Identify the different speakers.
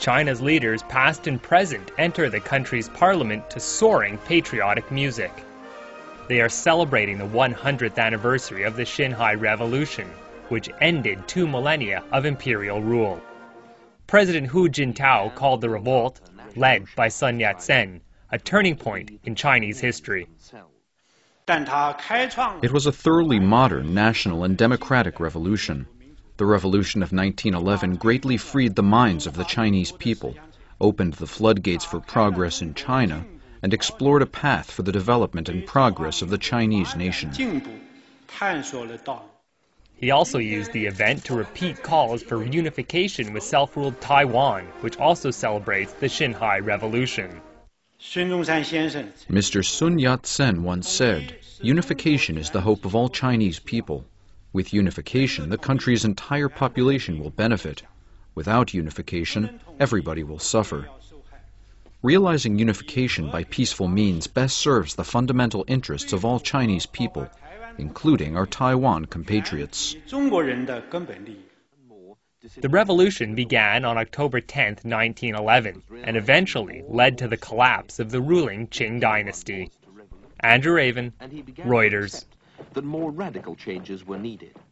Speaker 1: China's leaders, past and present, enter the country's parliament to soaring patriotic music. They are celebrating the 100th anniversary of the Xinhai Revolution, which ended 2 millennia of imperial rule. President Hu Jintao called the revolt, led by Sun Yat-sen, a turning point in Chinese history.
Speaker 2: It was a thoroughly modern, national, and democratic revolution. The revolution of 1911 greatly freed the minds of the Chinese people, opened the floodgates for progress in China, and explored a path for the development and progress of the Chinese nation.
Speaker 1: He also used the event to repeat calls for unification with self-ruled Taiwan, which also celebrates the Xinhai Revolution.
Speaker 2: Mr. Sun Yat-sen once said, "Unification is the hope of all Chinese people. With unification, the country's entire population will benefit. Without unification, everybody will suffer." Realizing unification by peaceful means best serves the fundamental interests of all Chinese people, including our Taiwan compatriots.
Speaker 1: The revolution began on October 10, 1911, and eventually led to the collapse of the ruling Qing dynasty. Andrew Raven, Reuters.
Speaker 3: That more radical changes were needed.